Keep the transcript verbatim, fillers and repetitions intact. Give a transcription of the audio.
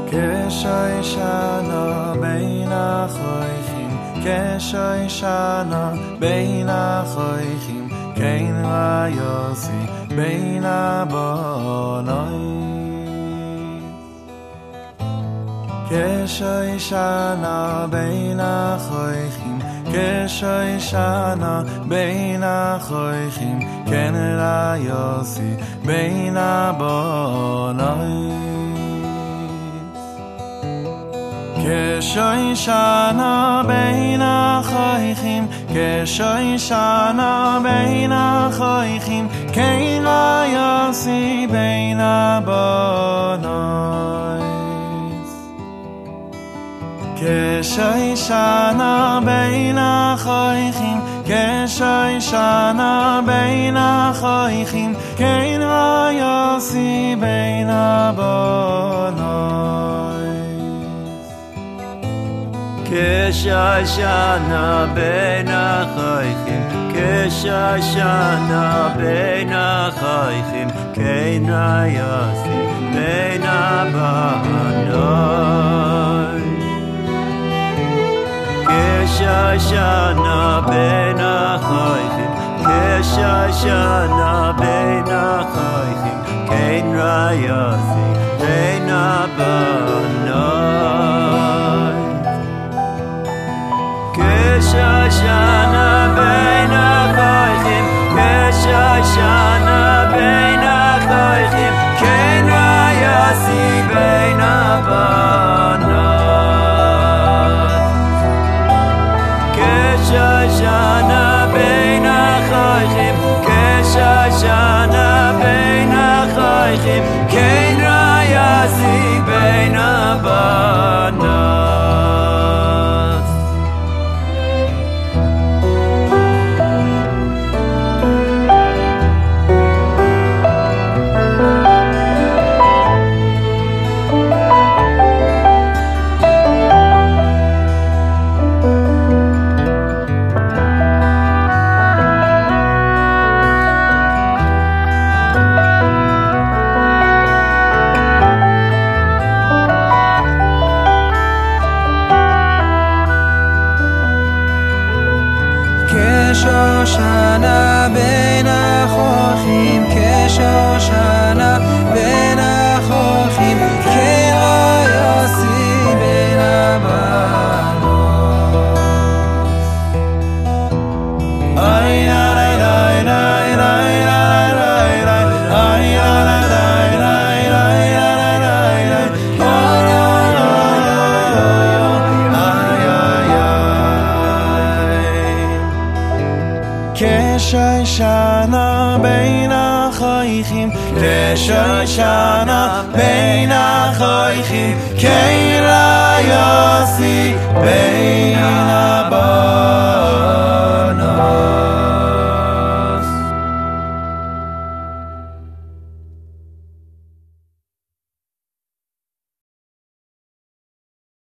כשוי שנה בין החויכים, כשוי שנה בין החויכים, כן ויוסי בין הבונוי. כשוי שנה בין החויכים, כשוי שנה בין החויכים, כן ויוסי בין הבונוי. כשוי שנה בין החויכים, כשוי שנה בין החויכים, כן ויוסי בין הבונוי. כשוי שנה בין החויכים, כשוי שנה בין החויכים, כן ויוסי בין הבונוי. כשוי שנה בין החויכים, כשוי שנה בין החויכים, כן ויוסי בין הבונוי. כשוי שנה בין החויכים, כשוי שנה בין החויכים, כן ויוסי בין הבונוי. כשוי שנה בין החויכים, כשוי שנה בין החויכים, כן ויוסי בין הבונוי. כשוי שנה בין החויכים, כשוי שנה בין החויכים, כן ויוסי בין הבונוי. כשושנה בין החויכים, כשושנה בין החויכים, כן ויוסי בין הבונוי. איי איי איי איי איי כשוי שנה בין החויכים, כשוי שנה בין החויכים, כן ויוסי בין הבונוי.